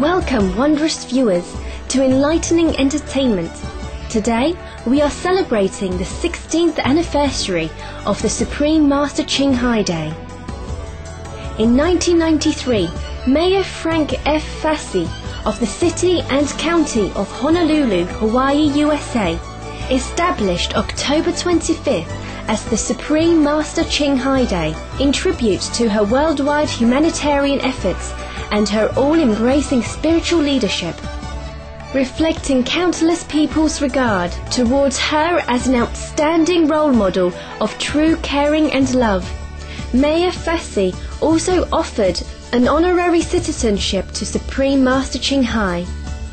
Welcome, wondrous viewers, to Enlightening Entertainment. Today, we are celebrating the 16th anniversary of the Supreme Master Ching Hai Day. In 1993, Mayor Frank F. Fassi of the City and County of Honolulu, Hawaii, USA, established October 25th as the Supreme Master Ching Hai Day in tribute to her worldwide humanitarian efforts and her all-embracing spiritual leadership, reflecting countless people's regard towards her as an outstanding role model of true caring and love. Mayor Fassi also offered an honorary citizenship to Supreme Master Ching Hai.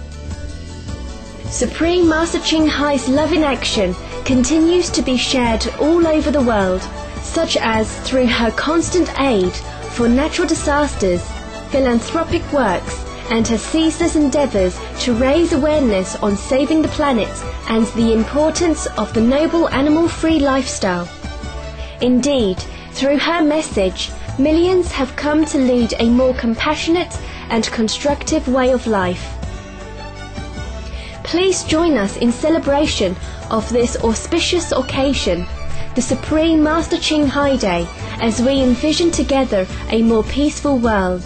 Supreme Master Ching Hai's love in action continues to be shared all over the world, such as through her constant aid for natural disasters, philanthropic works, and her ceaseless endeavors to raise awareness on saving the planet and the importance of the noble animal-free lifestyle. Indeed, through her message, millions have come to lead a more compassionate and constructive way of life. Please join us in celebration of this auspicious occasion, the Supreme Master Ching Hai Day, as we envision together a more peaceful world.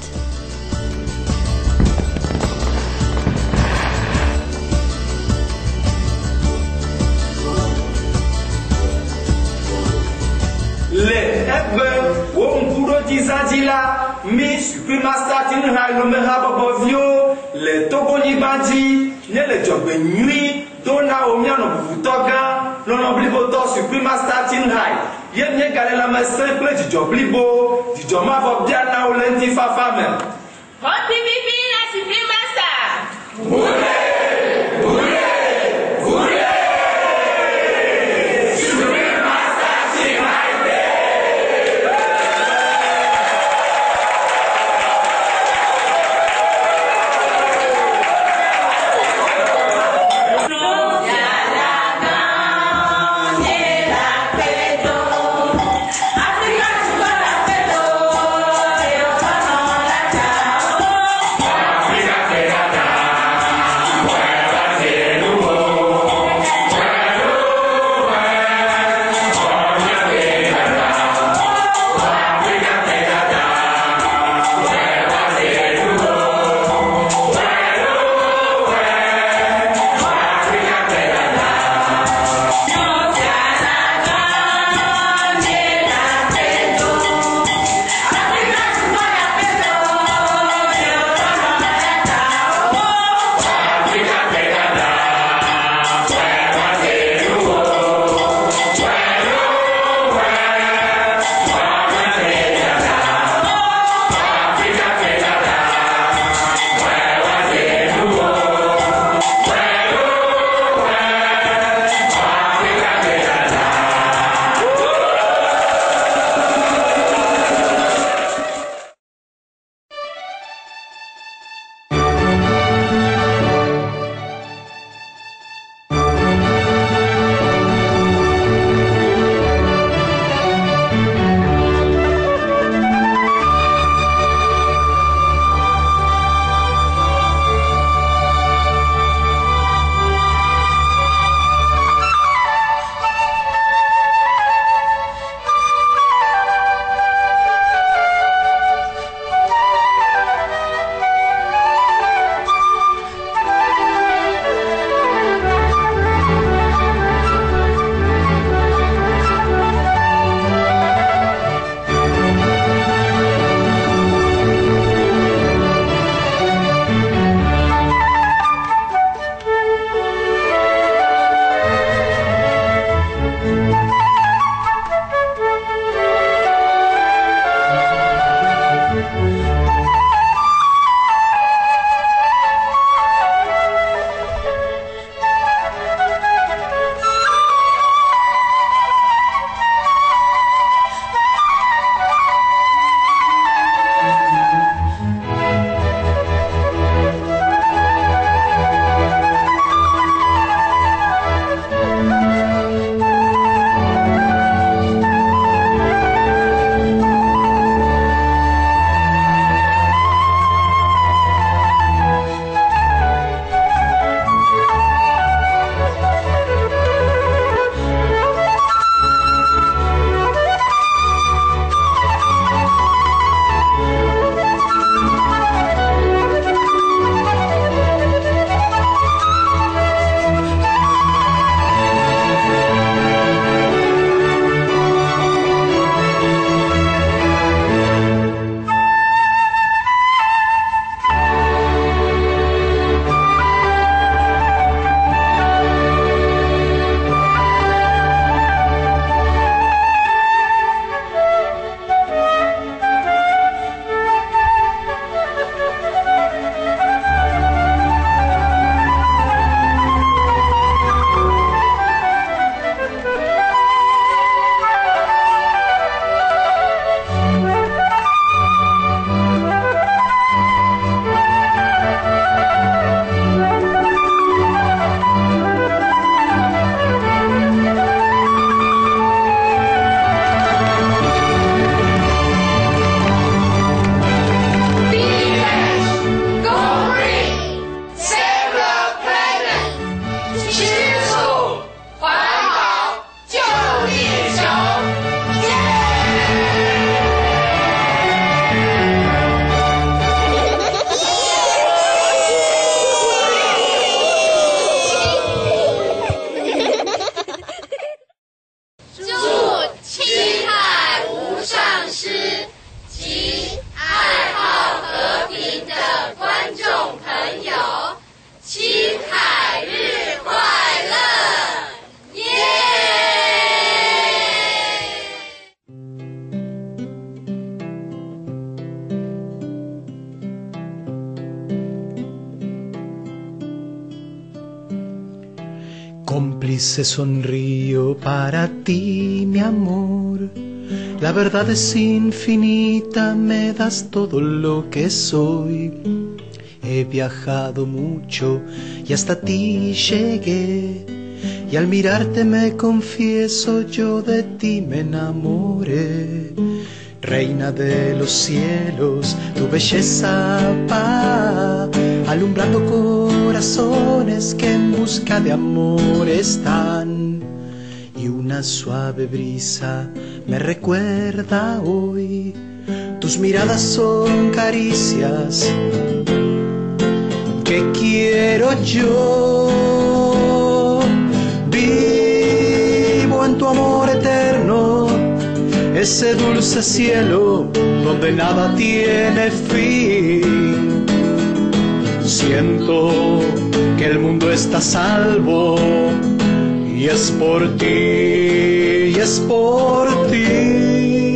Le ebe wo nkuro dizadila mi Supreme Master Ching Hai no me ha bobovio le togoni bandi ne le jogbe nui dona o mia no butoga no no blibo to Supreme Master Ching Hai ye nye gale la me simple di joblibo di joma bo bia na o lenti fafa me Happy bibi na Supreme Master Ure veces sonrío para ti, mi amor. La verdad es infinita, me das todo lo que soy. He viajado mucho y hasta ti llegué. Y al mirarte me confieso, yo de ti me enamoré. Reina de los cielos, tu belleza va alumbrando corazones que en busca de amor están. Y una suave brisa me recuerda hoy, tus miradas son caricias que quiero yo. Vivo en tu amor eterno, ese dulce cielo donde nada tiene fin. Siento que el mundo está a salvo y es por ti, y es por ti.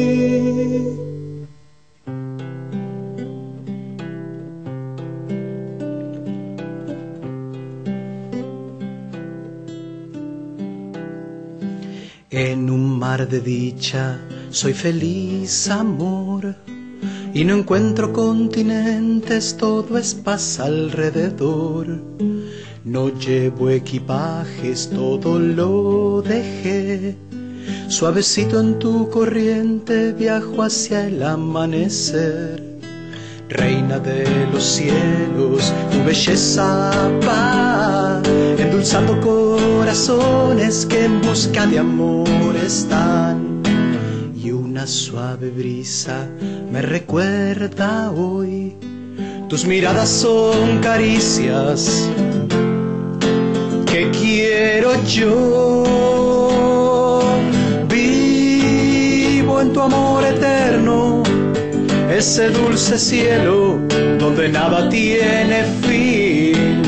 En un mar de dicha soy feliz, amor, y no encuentro continentes, todo es paz alrededor. No llevo equipajes, todo lo dejé. Suavecito en tu corriente viajo hacia el amanecer. Reina de los cielos, tu belleza va endulzando corazones que en busca de amor están. Y una suave brisa me recuerda hoy, tus miradas son caricias que quiero yo. Vivo en tu amor eterno, ese dulce cielo donde nada tiene fin.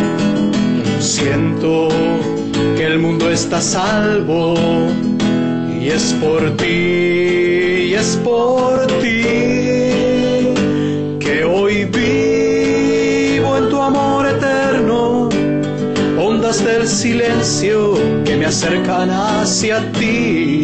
Siento que el mundo está a salvo y es por ti, y es por ti que hoy vivo en tu amor eterno. Ondas del silencio que me acercan hacia ti.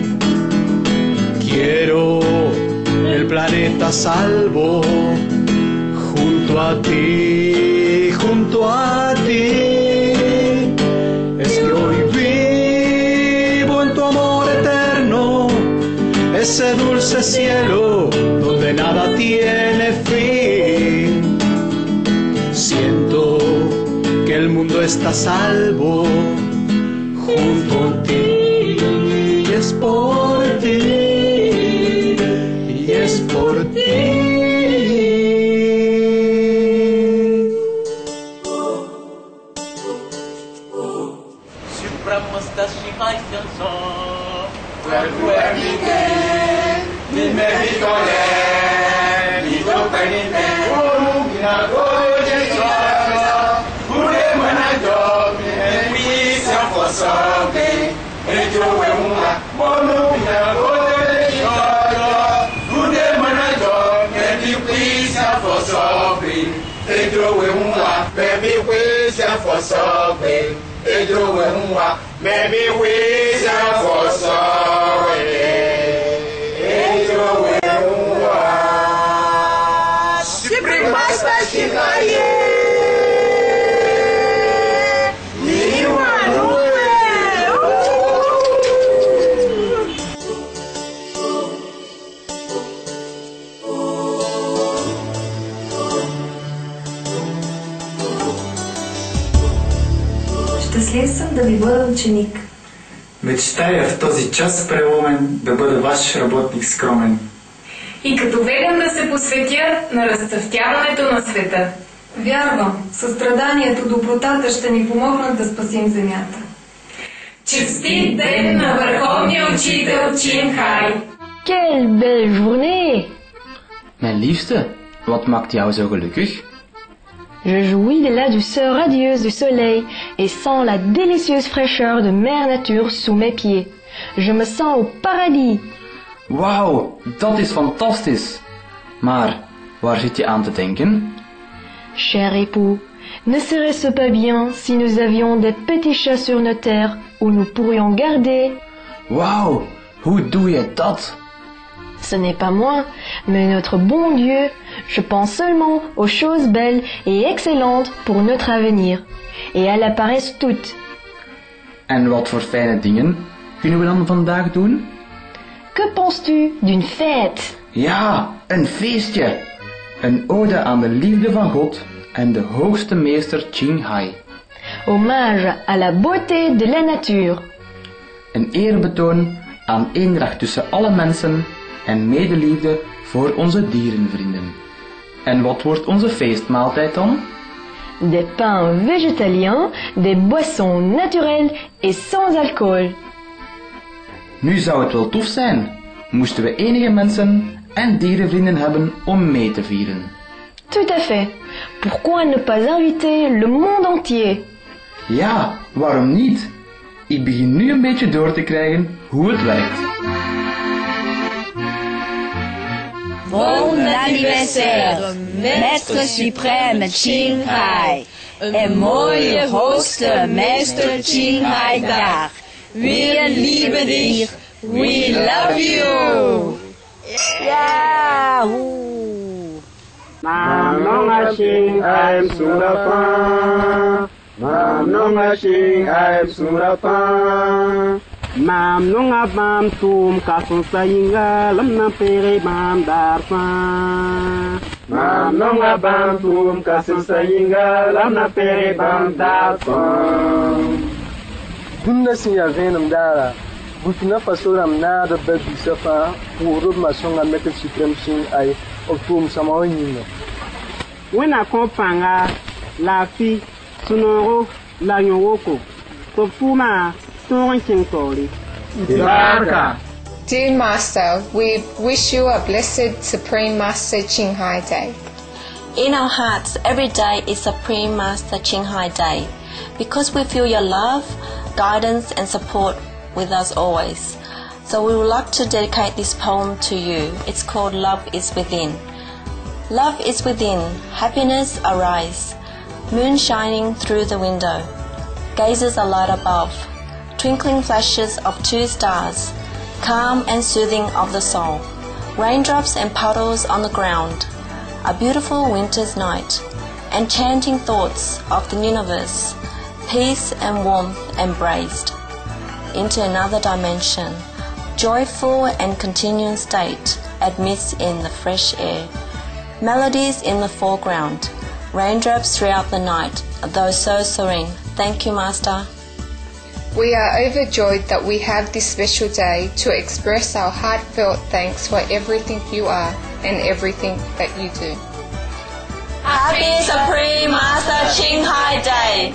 Quiero el planeta salvo junto a ti, junto a ti. Es que hoy vivo en tu amor eterno, ese dulce cielo donde nada tiene fin. Siento que el mundo está a salvo junto a ti, y es por ti. Es por ti. Supramusta Shanghai chanson. Baby, we shall for sorry. Maybe we shall for sorry. Supreme Master Shikaye. Щастлив съм да ви бъда ученик. Мечтая в този час преломен да бъда ваш работник скромен. И като веган да се посветя на разцъфтяването на света. Вярвам, състраданието, добротата ще ни помогнат да спасим земята. Честит ден на върховния учител Чин Хай! Quelle belle journée! Mijn liefste, wat maakt jou zo gelukkig? Je jouis de la douceur radieuse du soleil et sens la délicieuse fraîcheur de mère nature sous mes pieds. Je me sens au paradis. Wauw, dat is fantastisch. Maar, waar zit je aan te denken? Cher époux, ne serait-ce pas bien si nous avions des petits chats sur nos terres, où nous pourrions garder. Wauw, hoe doe je dat? Ce n'est pas moi, mais notre bon Dieu. Je pense seulement aux choses belles et excellentes pour notre avenir. Et elles apparaissent toutes. En wat voor fijne dingen kunnen we dan vandaag doen? Que penses-tu d'une fête? Ja, een feestje. Een ode aan de liefde van God en de hoogste meester Ching Hai. Hommage à la beauté de la nature. Een eerbetoon aan eendracht tussen alle mensen en medeliefde voor onze dierenvrienden. En wat wordt onze feestmaaltijd dan? Des pains végétaliens, des boissons naturelles et sans alcool. Nu zou het wel tof zijn, moesten we enige mensen en dierenvrienden hebben om mee te vieren. Tout à fait. Pourquoi ne pas inviter le monde entier? Ja, waarom niet? Ik begin nu een beetje door te krijgen hoe het werkt. Bon anniversaire, maître suprême Ching Hai. Een mooie hoogste meester Ching Hai dag. We lieben dich. We love you. Yahoo! Mamnonga Ching Hai Surapa. Mamnonga Ching Hai Surapa. Mamnonga Bam Tum Kasun Sayinga Lam Nampere Bam Darfa. Mamnonga Bam Tum Kasun Sayinga Lam Nampere Bam Darfa. Dunda siya venam dara. Burkina Faso ram na da babi safa pour ma songa mettre suprême Ching Hai au tour sama nyinga. Wena kompanga la fi sunoro la nyoko. Ko fuma ton king tori. Dear Master, we wish you a blessed Supreme Master Ching Hai Day. In our hearts, every day is Supreme Master Ching Hai Day, because we feel your love, guidance and support with us always. So we would like to dedicate this poem to you. It's called Love is Within. Love is within, happiness arise, moon shining through the window, gazes a light above, twinkling flashes of two stars, calm and soothing of the soul, raindrops and puddles on the ground, a beautiful winter's night, enchanting thoughts of the universe, peace and warmth embraced, into another dimension, joyful and continuing state admits in the fresh air, melodies in the foreground, raindrops throughout the night, though so serene. Thank you, Master. We are overjoyed that we have this special day to express our heartfelt thanks for everything you are and everything that you do. Happy Supreme Master Ching Hai Day!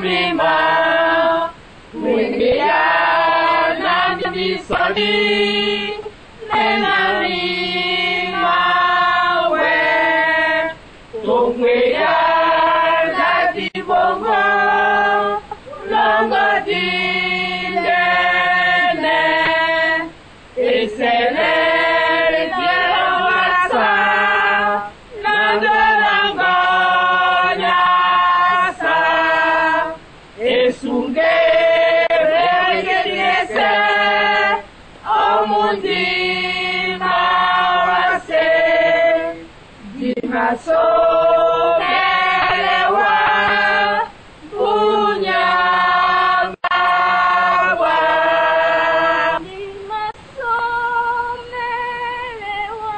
mlima mwingia na mbisoni nena mlima we tungwea na dibongo longo dindene isele diawasa nandolangonya esunge regedese omundima wase dimaso elewa bunyagawa dimaso elewa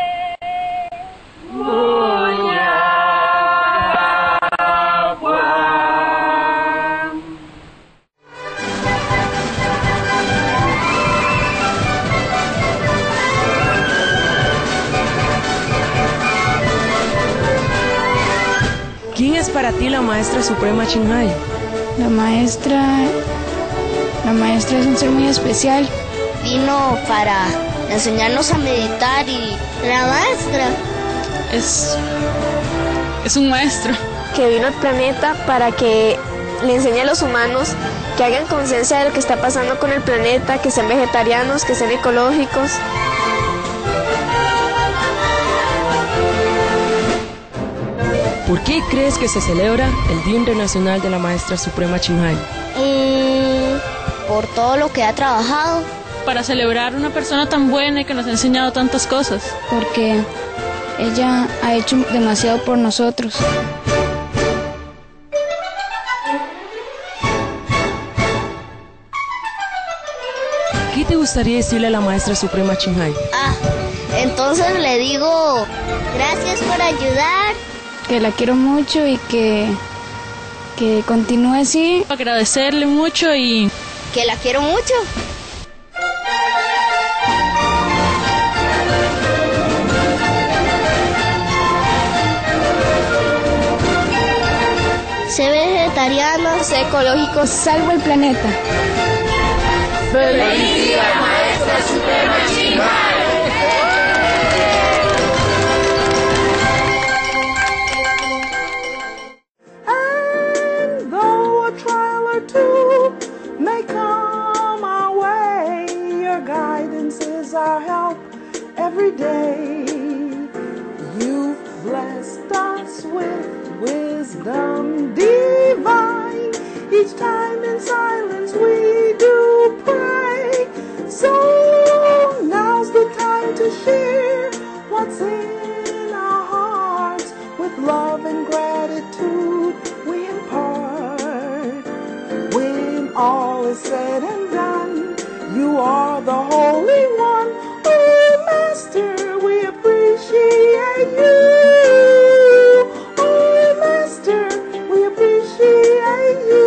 ¿Quién es para ti la maestra suprema Chinhai? La maestra es un ser muy especial. Vino para enseñarnos a meditar y la maestra es un maestro que vino al planeta para que le enseñe a los humanos que hagan conciencia de lo que está pasando con el planeta, que sean vegetarianos, que sean ecológicos. ¿Por qué crees que se celebra el Día Internacional de la Maestra Suprema Chinhai? Por todo lo que ha trabajado. Para celebrar una persona tan buena y que nos ha enseñado tantas cosas. Porque ella ha hecho demasiado por nosotros. ¿Qué te gustaría decirle a la Maestra Suprema Chinhai? Entonces le digo, gracias por ayudar. Que la quiero mucho y que continúe así. Agradecerle mucho y que la quiero mucho. Sé vegetariano, sé ecológico, salvo el planeta. ¡Feliz Día, Maestra Suprema Chinhai! May come our way, your guidance is our help every day. You've blessed us with wisdom divine. Each time in silence we do pray. So now's the time to share what's in our hearts. With love and gratitude we impart. When all is said and done, you are the Holy One. Oh, Master, we appreciate you. Oh, Master, we appreciate you.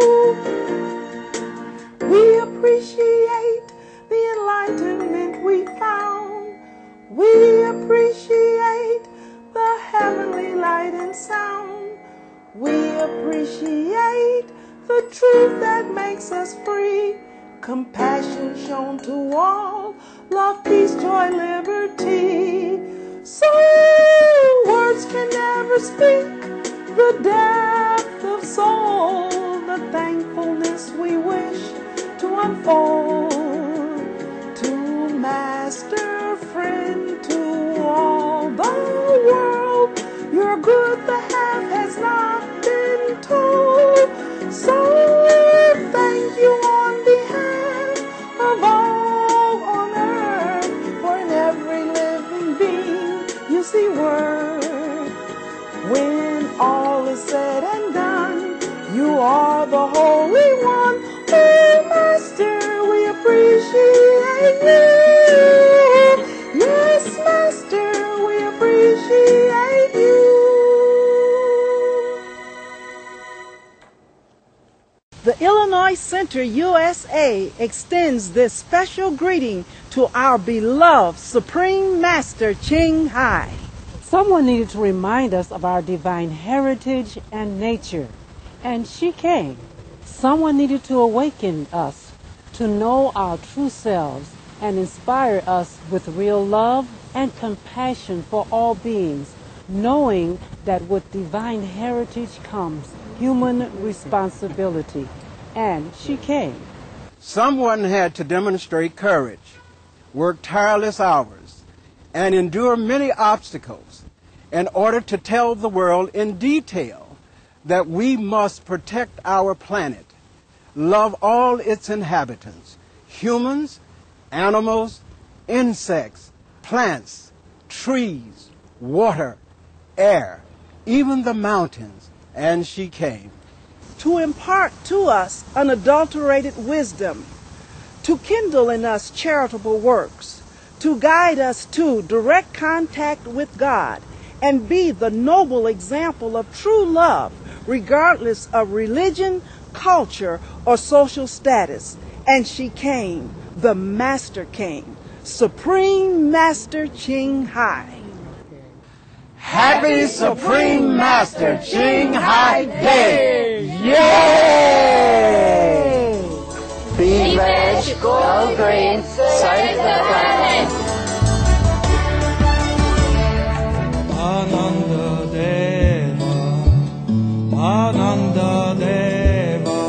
We appreciate the enlightenment we found. We appreciate the heavenly light and sound. We appreciate the truth that makes us free, compassion shown to all, love, peace, joy, liberty. So words can never speak the depth of soul, the thankfulness we wish to unfold. To Master, friend, to all the world, your good the half has not been told. So thank you on behalf of all on earth, for in every living being you see worth. When all is said and done, you are the Holy One. Oh, Master, we appreciate you. Yes, Master, we appreciate you. The Illinois Center USA extends this special greeting to our beloved Supreme Master Chinhai. Someone needed to remind us of our divine heritage and nature. And she came. Someone needed to awaken us to know our true selves and inspire us with real love and compassion for all beings, knowing that with divine heritage comes human responsibility. And she came. Someone had to demonstrate courage, work tireless hours, and endure many obstacles in order to tell the world in detail that we must protect our planet, love all its inhabitants, humans, animals, insects, plants, trees, water, air, even the mountains. And she came. To impart to us unadulterated wisdom, to kindle in us charitable works, to guide us to direct contact with God, and be the noble example of true love, regardless of religion, culture, or social status. And she came, the Master came, Supreme Master Ching Hai. Happy Supreme Master Ching Hai Day! Yay! Be veg, go green, save the planet. Ananda Deva,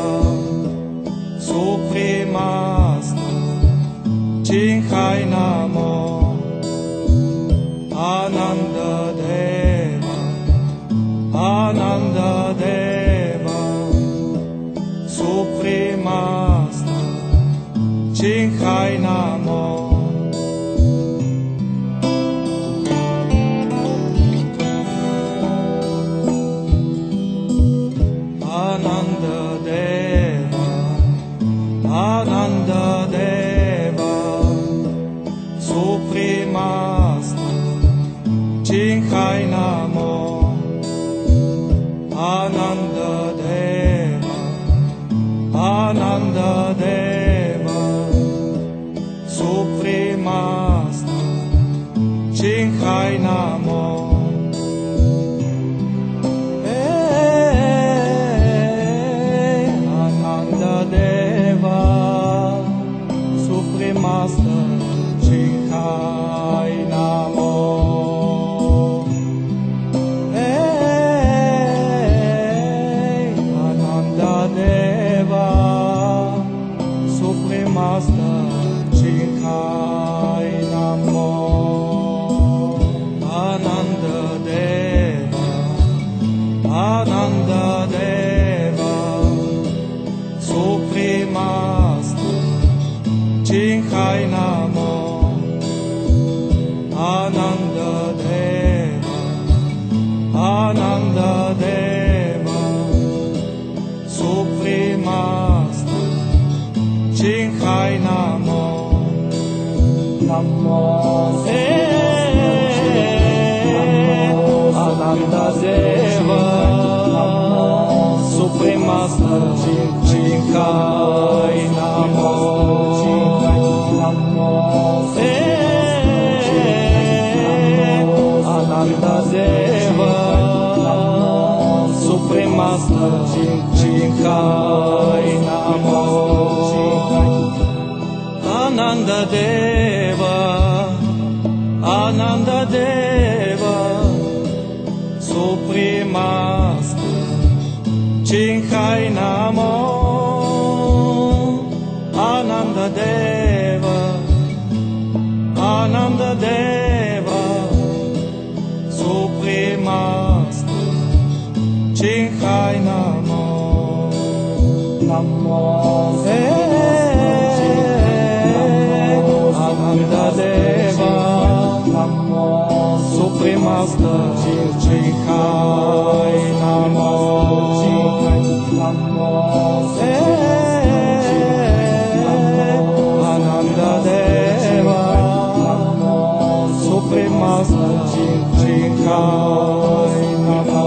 Supreme Master Ching Hai Namo. Ananda Deva, Supreme Master Ching Hai Namo. Ananda Deva, Supreme Master Ching Hai Namo. Ananda Deva, Supreme Master Ching Hai Namo. Master Ching Hai Namo. Hey, Ananda Deva, Supreme Master Ching Hai Namo. Ananda Deva, Supreme Master Ching Hai Namo. Ananda Deva, Supreme Master Ching Hai Namo. Namo. Ananda Deva, Supreme Master Ching Hai Namo. Ananda Deva, Supreme Master Ching Hai Namo. Ananda Deva, Supreme Master Ching Hai Namo. Ananda Deva, Supreme Master Ching Hai Namo. Namo. Ananda Deva, Supreme Master Ching Hai Namo. Ananda Deva, Supreme Master Ching Hai Namo.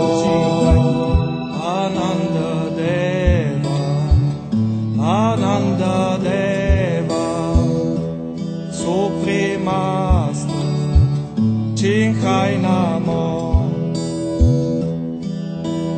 Ananda Deva, Supreme Master Ching Hai Namo.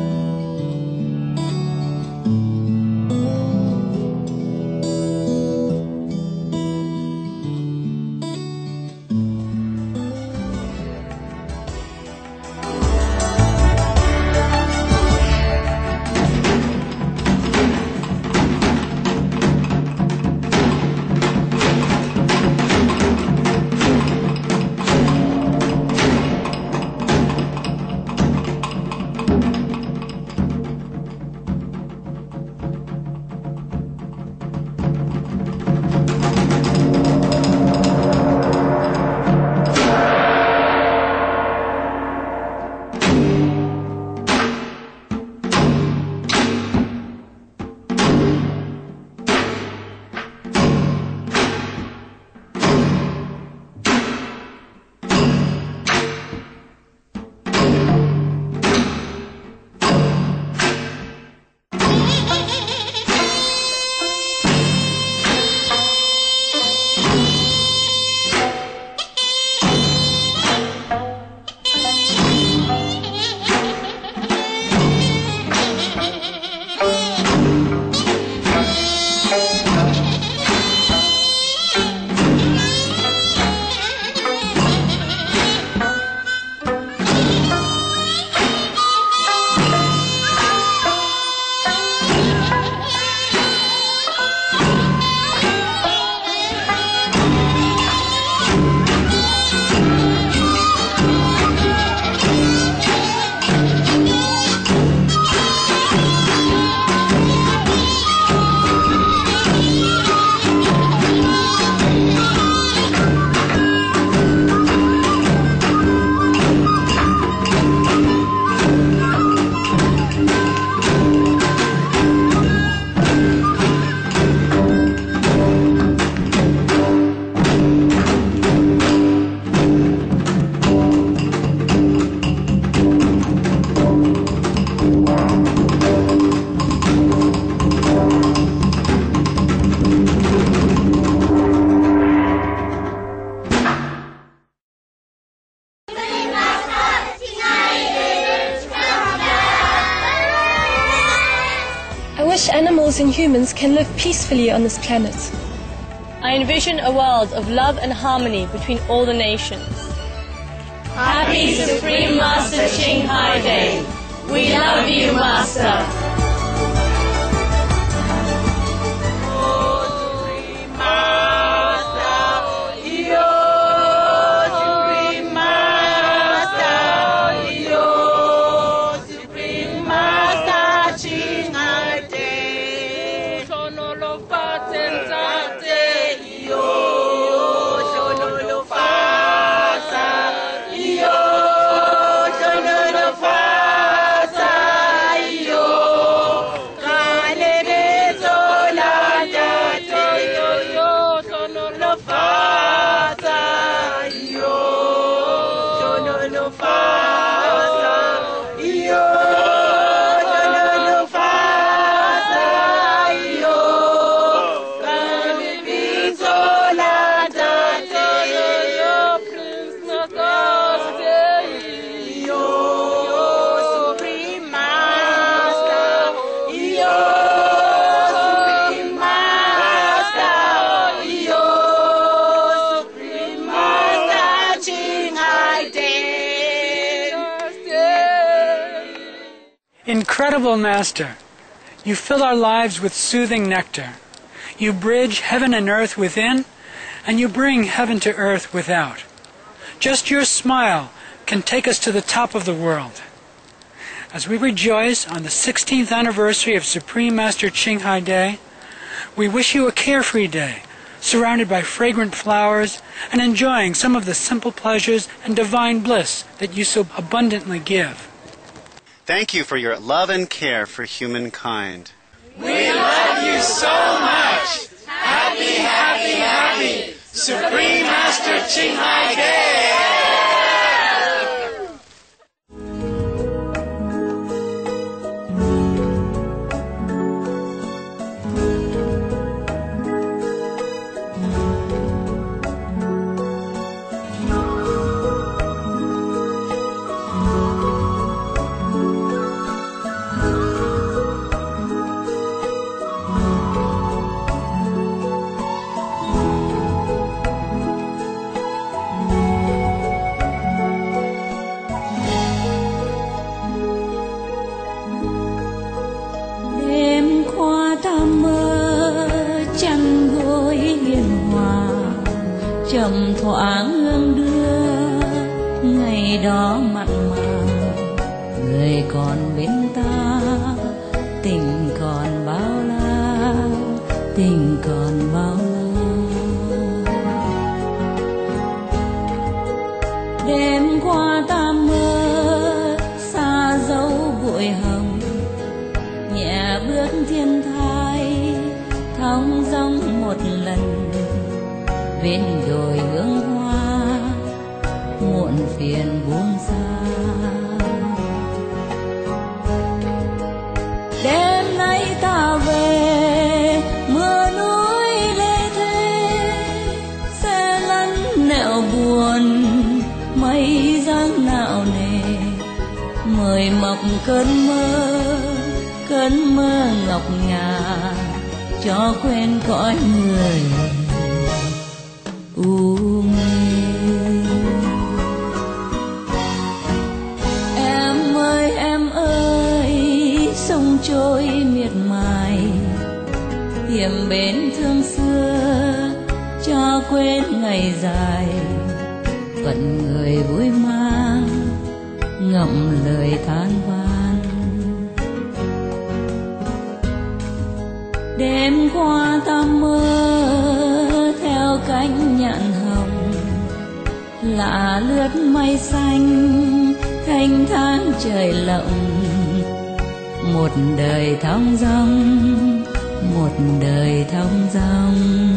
Animals and humans can live peacefully on this planet. I envision a world of love and harmony between all the nations. Happy Supreme Master Ching Hai Day. We love you, Master. Incredible Master, you fill our lives with soothing nectar. You bridge heaven and earth within, and you bring heaven to earth without. Just your smile can take us to the top of the world. As we rejoice on the 16th anniversary of Supreme Master Ching Hai Day, we wish you a carefree day, surrounded by fragrant flowers and enjoying some of the simple pleasures and divine bliss that you so abundantly give. Thank you for your love and care for humankind. We love you so much. Happy, happy, happy Supreme Master Ching Hai Day. Chậm thoáng hương đưa ngày đó mặn mà, người còn bên ta, tình còn bao la, tình còn bao la. Đêm qua ta mơ xa dấu bụi hồng, nhẹ bước thiên thai thong dong một lần. Bên đồi hương hoa muộn phiền buông xa. Đêm nay ta về mưa núi lê thê, xe lăn nẻo buồn mây giăng nạo nề. Mời mọc cơn mơ cơn mơ ngọc ngà cho quên cõi người u mê. Em ơi sông trôi miệt mài tìm bến thương xưa cho quên ngày dài, phận người vui mang ngậm lời than van. Đêm qua ta mơ theo cánh nhạn hồng, lạ lướt mây xanh thanh thang trời lộng. Một đời thong dong, một đời thong dong.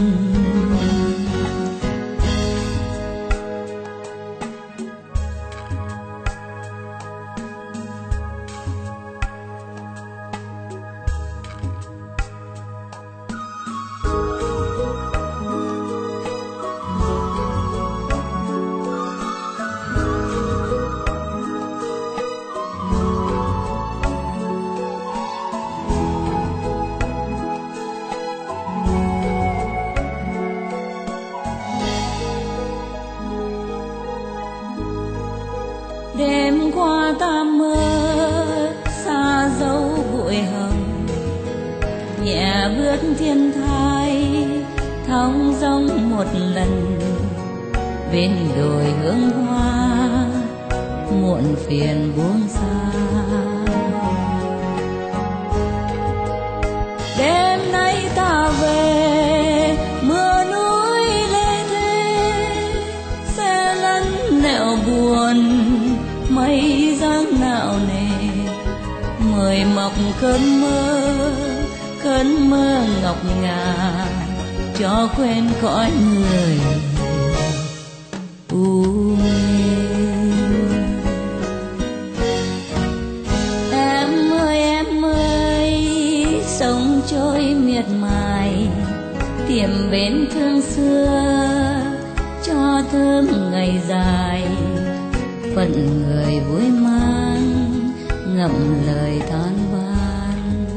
Đêm qua ta mơ xa dấu bụi hồng, nhẹ bước thiên thai thong dong một lần. Bên đồi hương hoa muộn phiền buông xa. Đêm nay ta về mưa núi lê thê, xe lăn nẻo buồn mây giăng nạo nề. Mời mọc cơn mơ ngọc ngà cho quên cõi người u mê. Em ơi sông trôi miệt mài tìm bến thương xưa cho thơm ngày dài, phận người vui mang ngậm lời than van.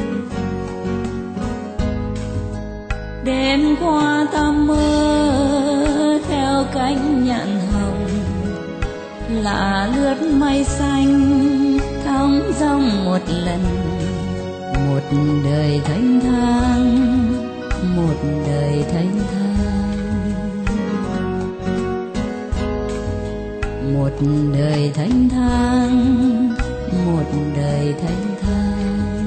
Đêm qua ta mơ theo cánh nhạn hồng, lạ lướt mây xanh thong dong một lần. Một đời thanh thang, một đời thanh thang. Một đời thanh thang, một đời thanh thang.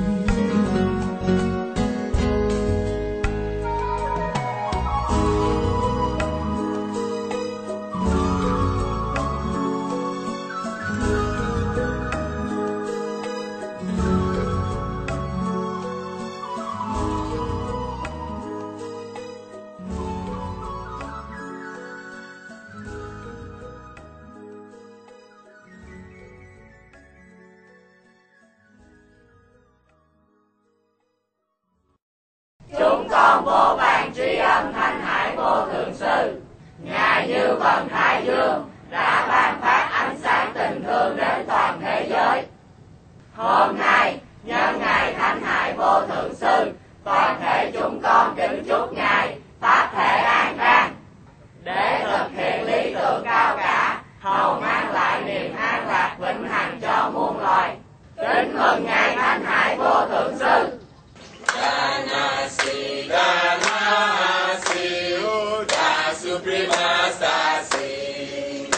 Chúng con vỗ bàn tri ân Thánh Hải Vô Thượng Sư. Ngài như vầng thái dương đã ban phát ánh sáng tình thương đến toàn thế giới. Hôm nay, nhân ngày Thánh Hải Vô Thượng Sư, toàn thể chúng con kính chúc Ngài pháp thể an khang, để thực hiện lý tưởng cao cả, hầu mang lại niềm an lạc vĩnh hằng cho muôn loài. Kính mừng Ngài Thánh Hải Vô Thượng Sư. Ganasi, Ganasi, Uda Suprema Stasi.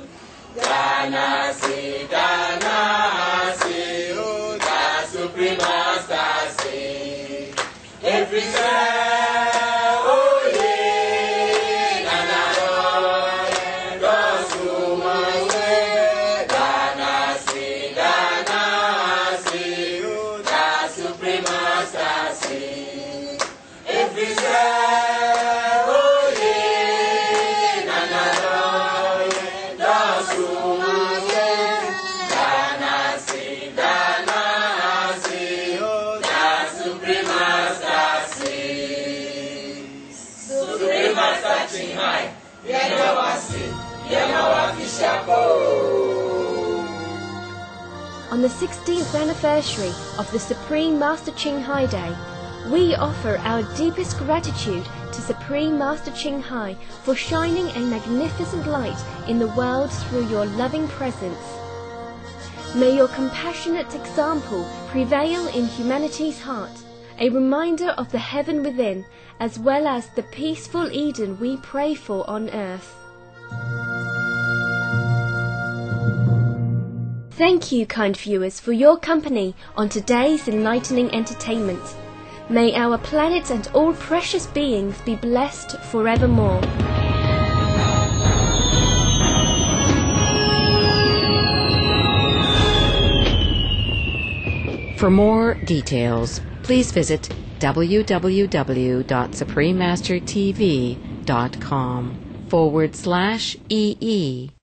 Ganasi, Ganasi, Uda Suprema Stasi. Every cell, oh yeah, Nanaro, Gosumwe. Ganasi, Ganasi, Uda Suprema Stasi. Every cell, oh yeah, Nanaro, Gosumwe. Ganasi, Ganasi, Uda Suprema Stasi. on the 16th anniversary of the Supreme Master Ching Hai Day, we offer our deepest gratitude to Supreme Master Ching Hai for shining a magnificent light in the world through your loving presence. May your compassionate example prevail in humanity's heart, a reminder of the heaven within, as well as the peaceful Eden we pray for on earth. Thank you, kind viewers, for your company on today's enlightening entertainment. May our planet and all precious beings be blessed forevermore. For more details, please visit www.suprememastertv.com/EE.